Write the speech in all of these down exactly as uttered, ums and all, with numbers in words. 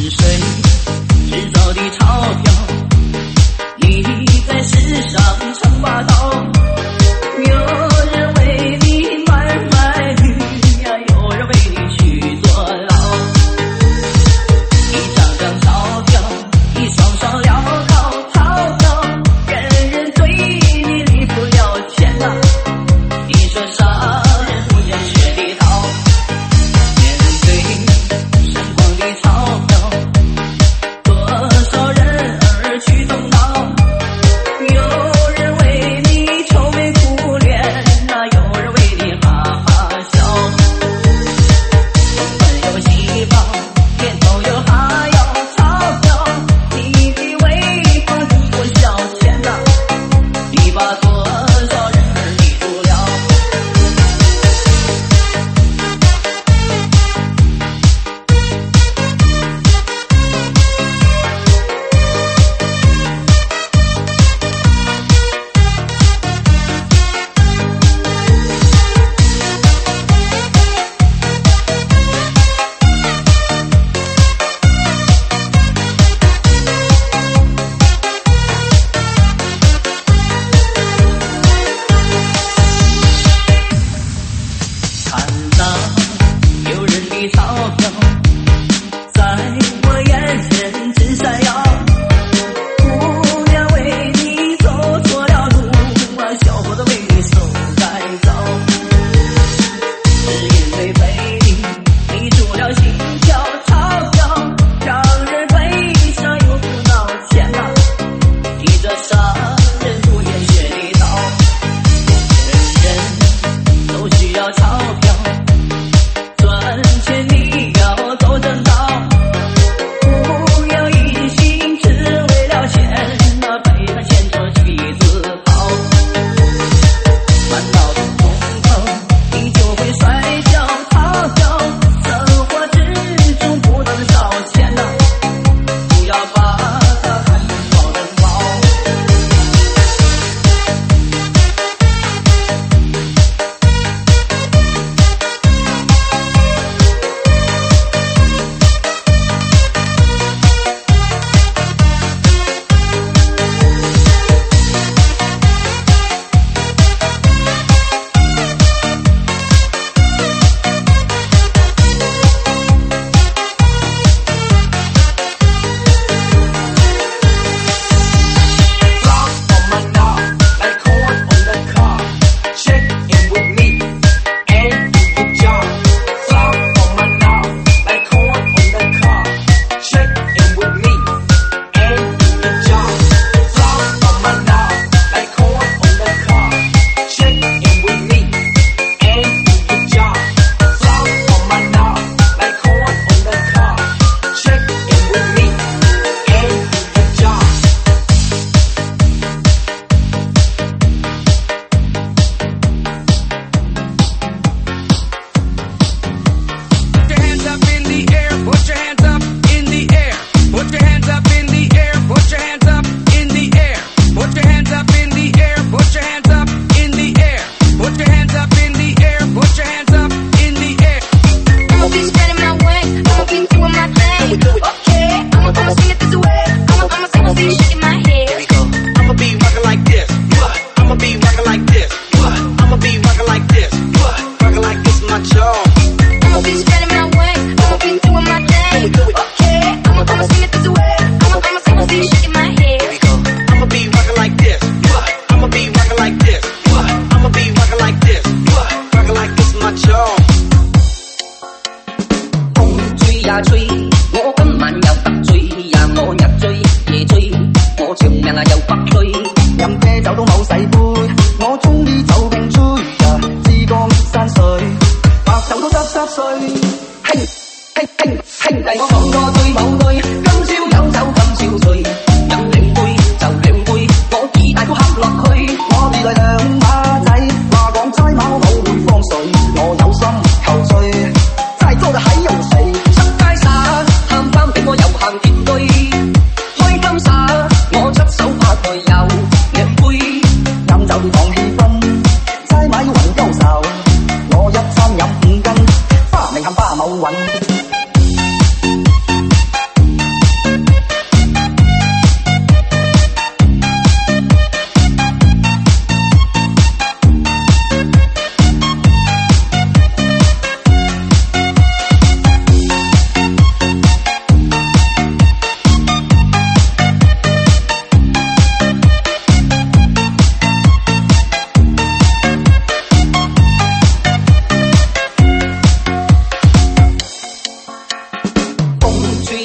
是谁制造的钞票？你在世上称霸道，有人为你买卖女呀，有人为你去坐牢。一张张钞票，一双双潦倒逃票，人人对你离不了钱呐。你说商人不见血的刀，面对闪光的钞票，多少人儿去动脑，有人为你抽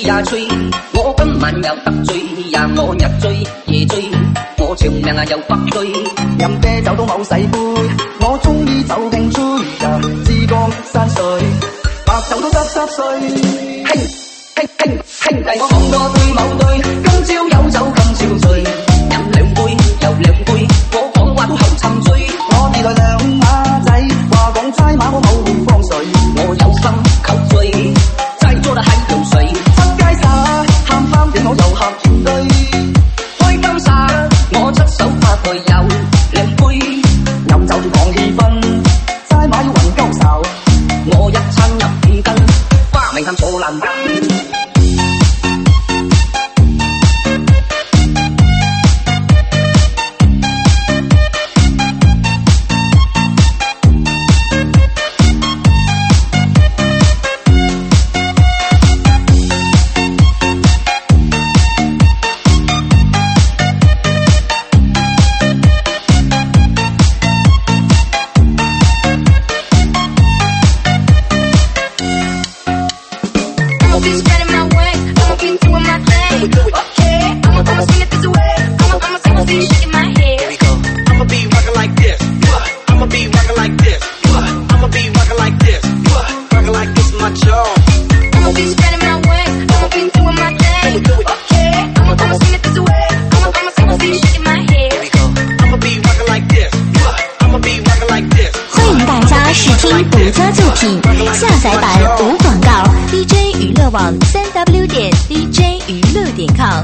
呀吹，我今晚有得醉呀，我日醉夜醉，我長命啊有百歲。 飲啤酒都冇洗杯，我中意酒勁吹呀，珠江山水，白酒都濕濕碎。 兄兄兄兄弟，我講多對冇對，今朝有酒今朝醉，飲兩杯又兩杯，我講話都後沉醉。 我哋來兩馬仔，話講齋馬我冇方水， 我有心求醉，齋咗啦喺度睡。 出街耍喊翻俾我遊客團隊， 開金沙我出手拍台有兩杯， 飲酒要講氣氛，齋馬要雲鳩手， 我一餐入五斤，花名探坐爛根。 下载版无广告 ，D J 娱乐网三 W 点 D J 娱乐点 com。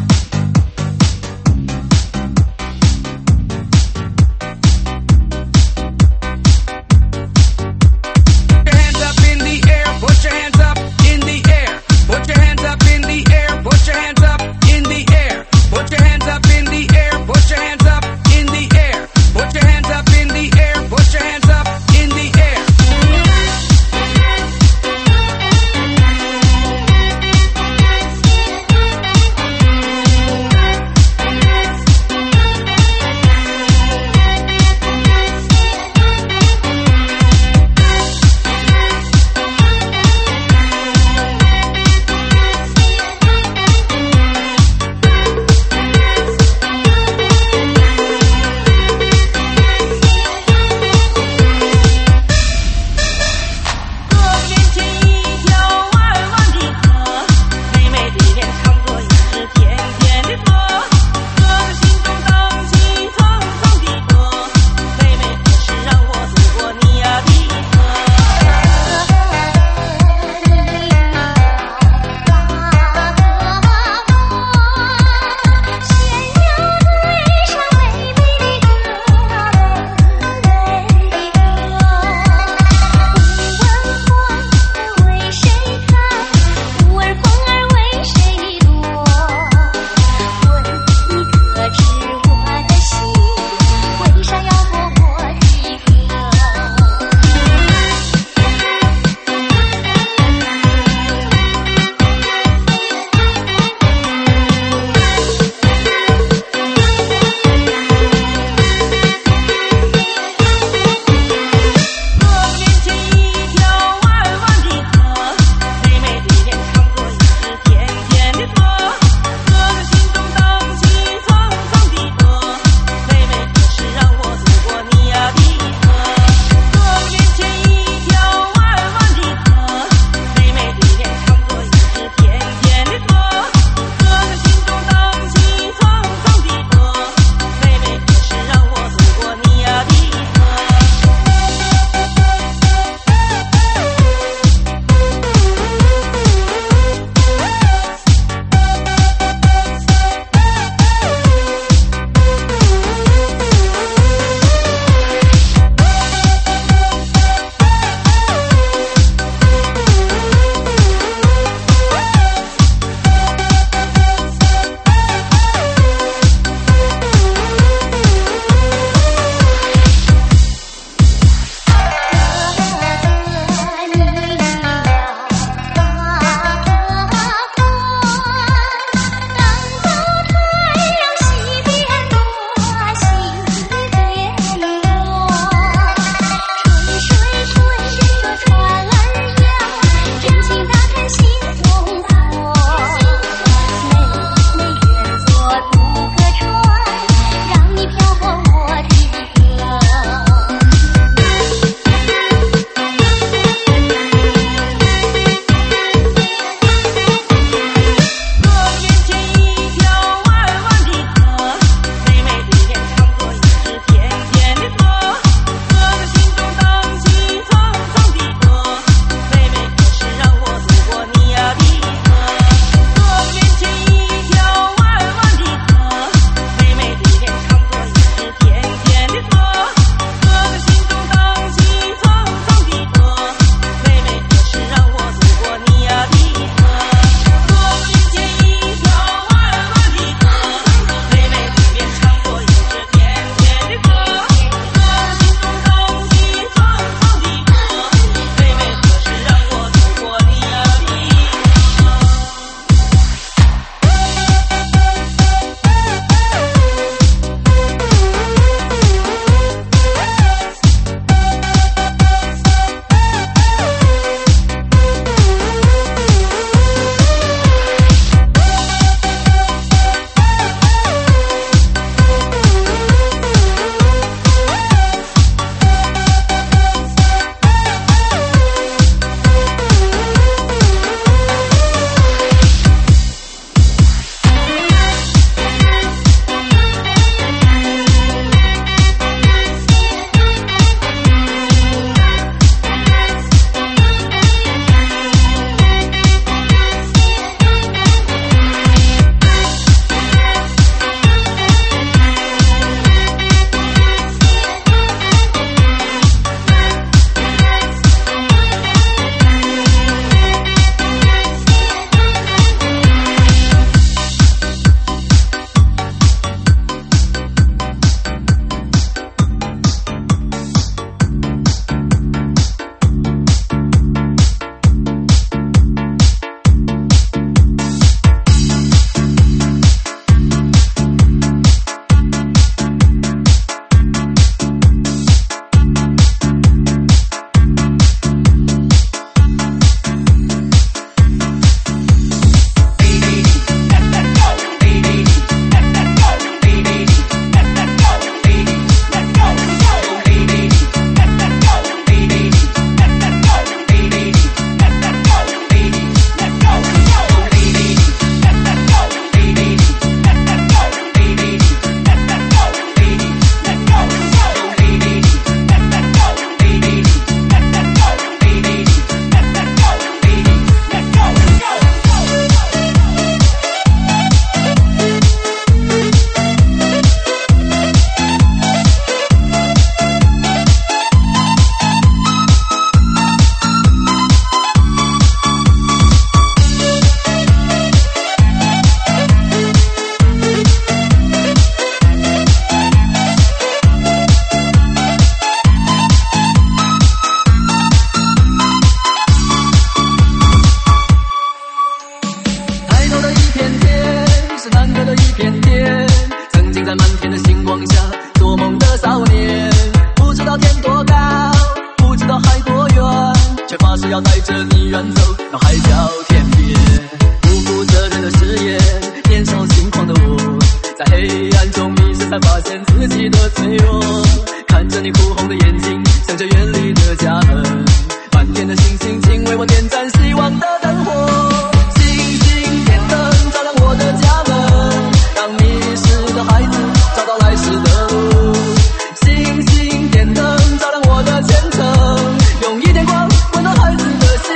是难得的一片天。曾经在满天的星光下做梦的少年，不知道天多高，不知道海多远，却发誓要带着你远走到海角天边。不负责任的誓言，年少轻狂的我，在黑暗中迷失才发现自己的脆弱。看着你哭红的眼睛，想着远离的家门，满天的星星，请为我点燃希望的灯火。星星点灯照亮我的家门，让迷失的孩子找到来时的路。星星点灯照亮我的前程，用一点光温暖孩子的心。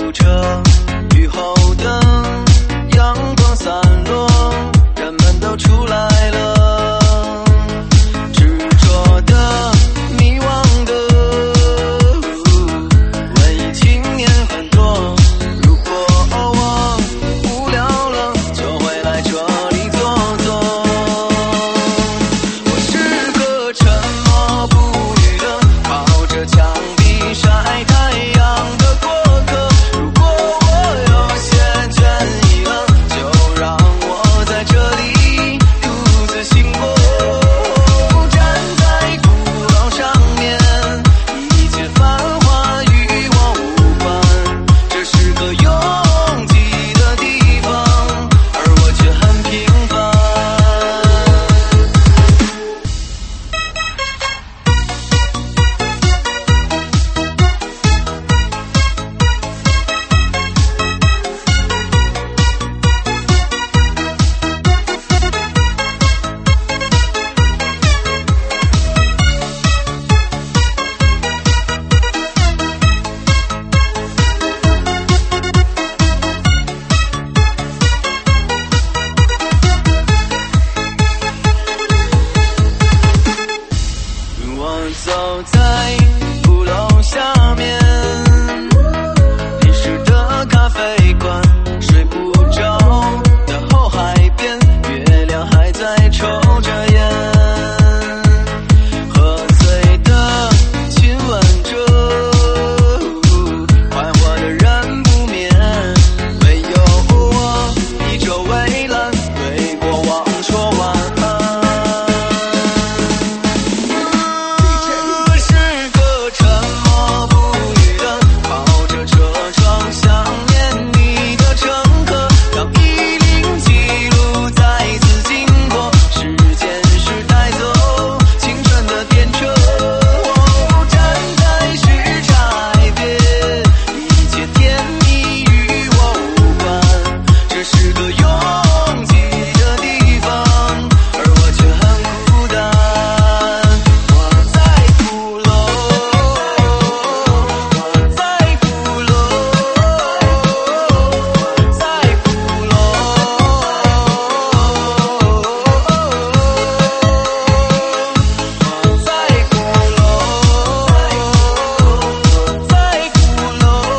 路车，雨后的阳光散落，人们都出来了，执着的迷惘的文艺青年很多，如果我无聊了就会来这里坐坐。我是个沉默不语的靠着墙壁晒太阳的过客，如果我有些倦意了就让我在这里独自行过，站在鼓楼上面，一切繁华与我无关，这是个拥挤的地方，而我却很平凡。我走在鼓楼下面，历史的咖啡馆，睡不着的后海边，月亮还在抽着烟，喝醉的亲吻着，快活的人不眠，唯有我倚着围栏对过往说晚安。是个沉默不语的靠着车窗想念你的乘客，当一零记录再次经过，时间是带走青春的电车，我站在什刹边，一切甜蜜与我无关，这是个拥挤的地方，而我却很孤单。我在鼓楼，我在鼓楼，我在鼓楼，我在鼓楼，我在鼓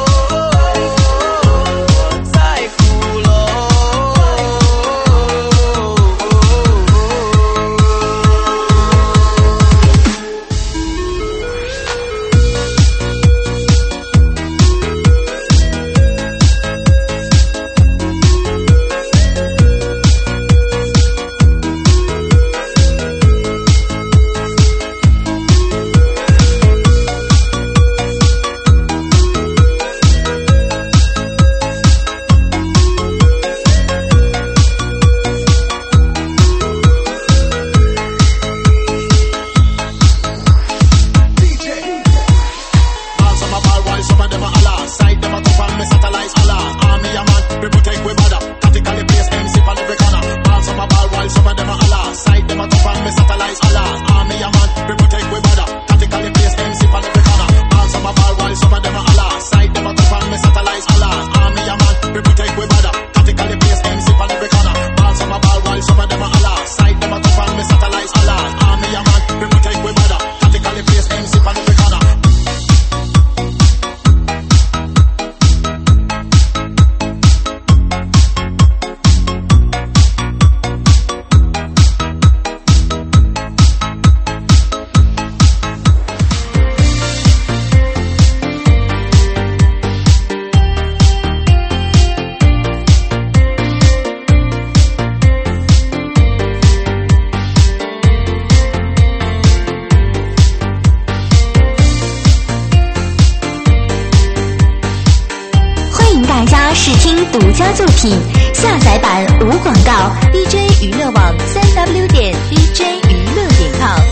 试听独家作品，下载版无广告 ，D J 娱乐网三 W 点 D J 娱乐点 com。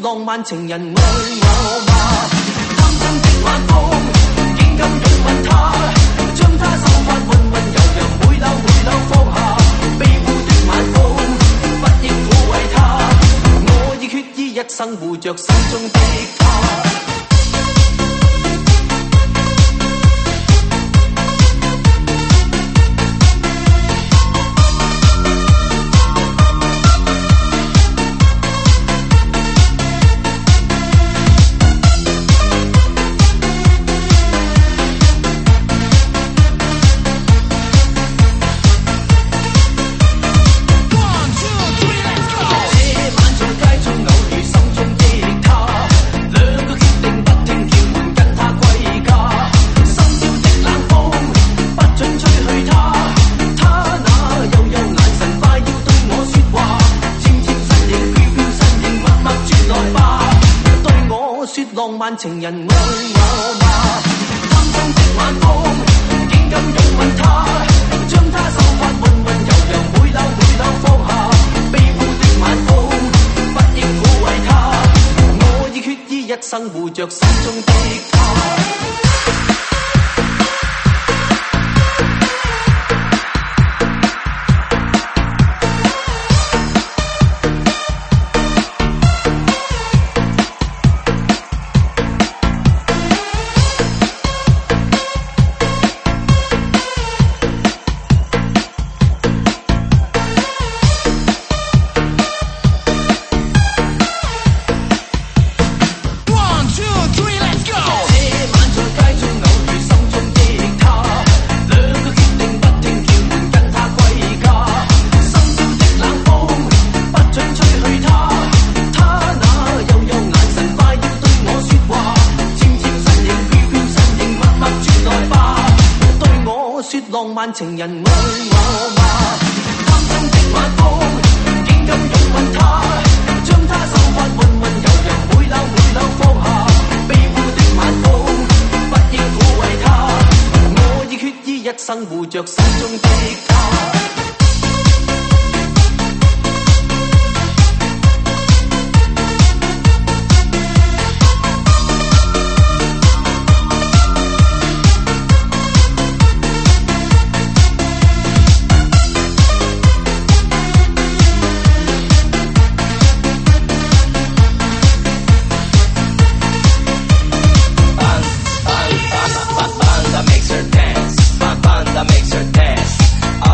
浪漫情人愛我嗎？貪心的晚風，竟敢擁吻他，將他秀髮溫溫柔柔每縷每縷放下。卑污的晚風，不應撫慰他，我已決意一生護着心中的他。浪漫情人愛我嗎？貪心的晚風，竟敢擁吻他，將他秀髮溫溫柔柔每縷每縷放下。卑污的晚風，不應撫慰他，我已決意一生護着心中的他。浪漫情人愛我嗎？貪心的晚風，竟敢擁吻他，將他秀髮溫溫柔柔每縷每縷放下。卑污的晚風，不應撫慰他，我已決意一生護着心中的他。 Makes her dance.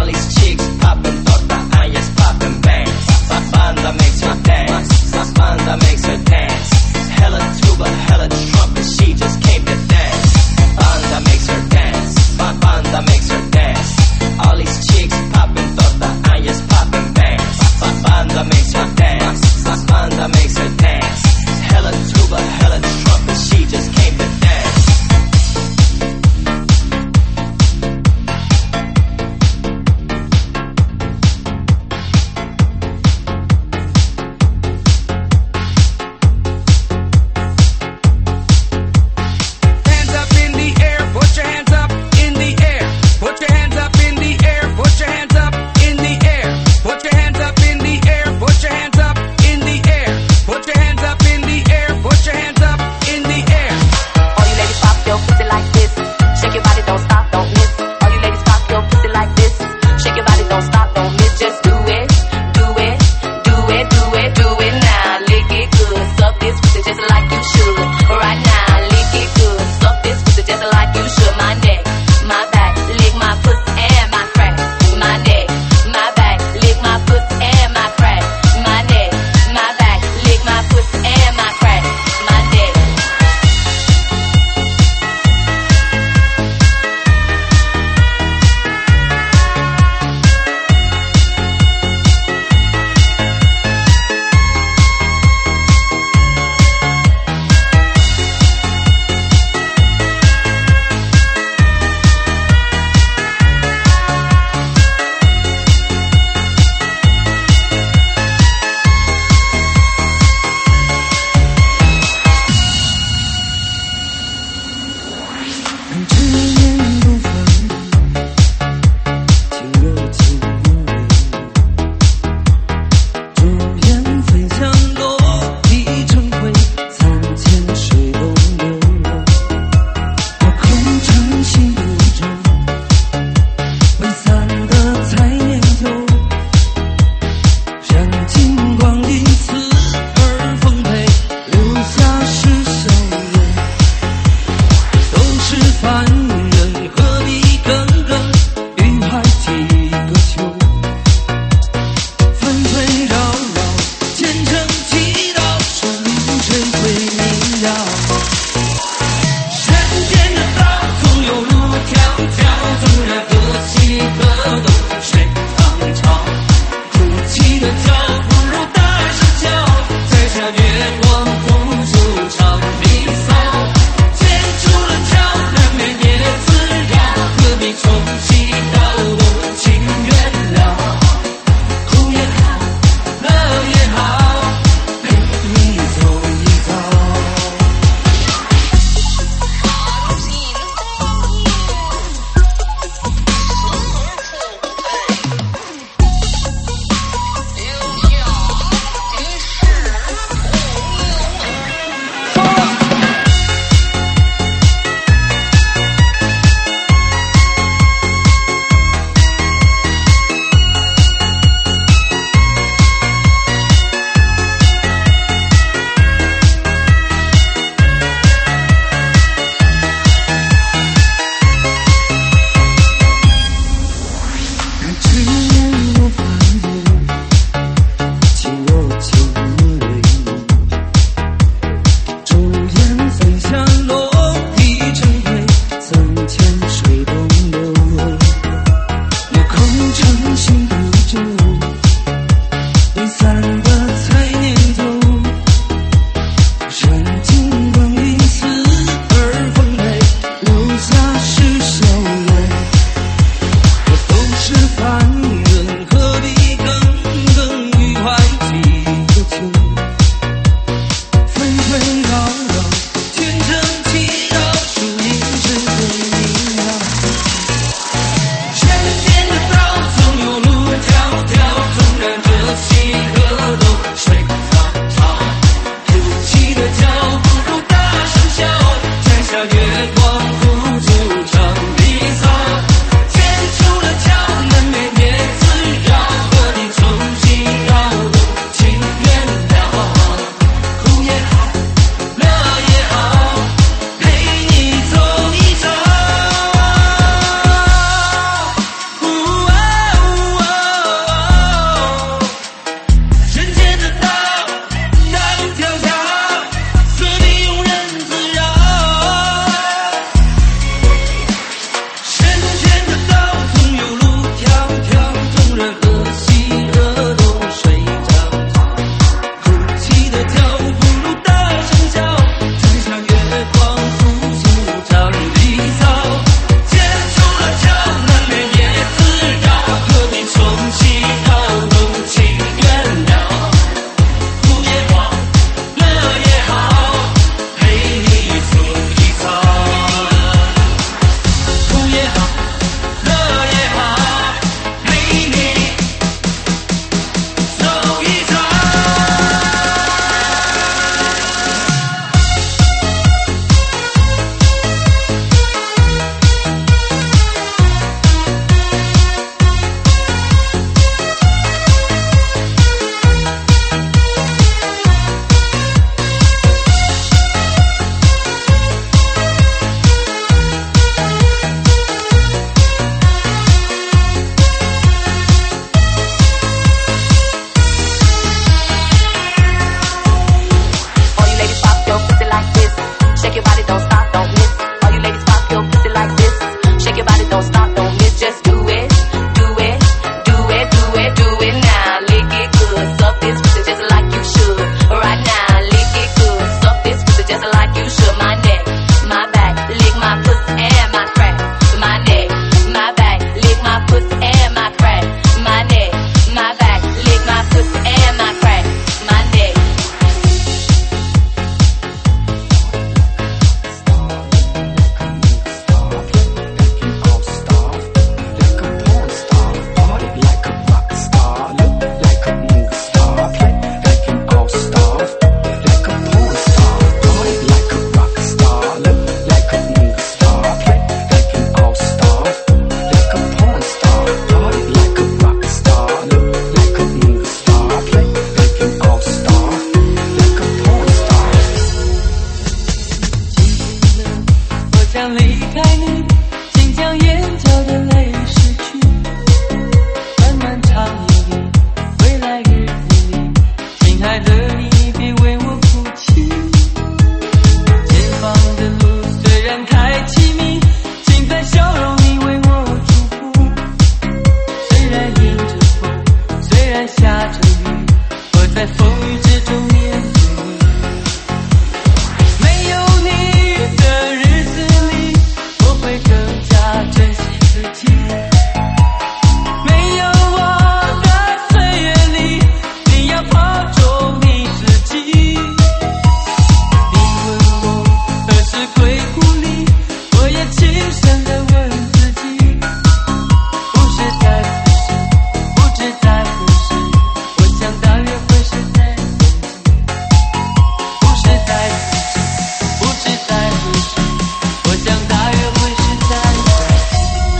在风雨之中面对你。没有你的日子里，我会更加珍惜自己。没有我的岁月里，你要保重你自己。你问我何时归故里，我也轻声地问自己，不是在何时，不知在何时，我想大约会是在冬季。不是在何时，不知在何时，我想大约会是在冬季。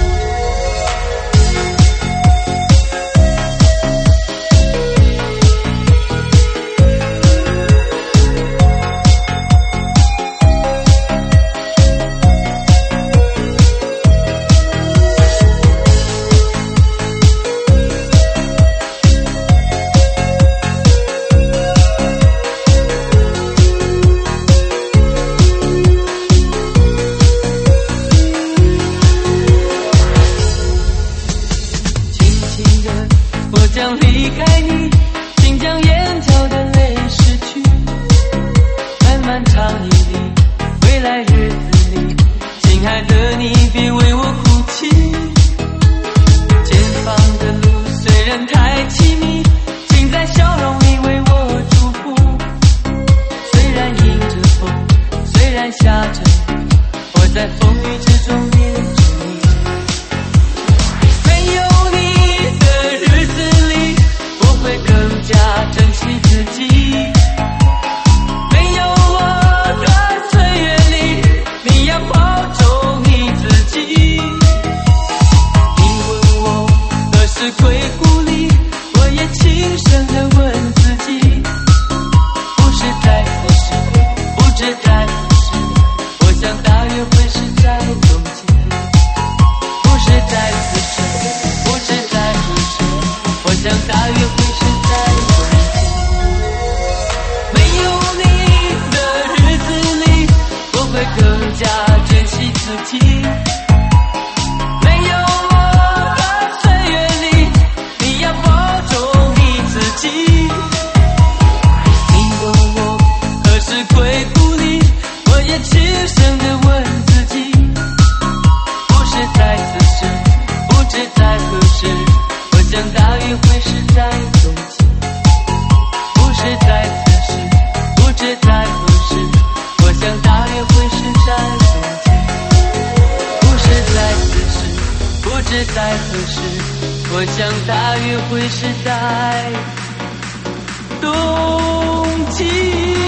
轻轻地，我将离开你，请将眼角的泪拭去。漫漫长夜里，未来日子里，亲爱的你别为我哭泣。前方的路虽然太凄迷，请在笑容里为我祝福。虽然迎着风，虽然下着雨，我在风雨之中面对你。没有你的日子里，我会更加珍惜自己。没有我的岁月里，你要保重你自己。你问我何时归故里，我也轻声地问自己，不是在何时，不知在何时，我想大约会是在冬季。不是在此时，不知在何时，我想大约会是在冬季。没有你的日子里，我会更加珍惜自己。没有我的岁月里，你要保重你自己。你问我何时归故里，我也轻声地问自己，不是在此时，不知在何时，我想大约会是在冬季。不是在此时，不知在何时，我想大约会是在冬季。不是在此时，不知在何时，我想大约会是在冬季。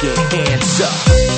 your hands up.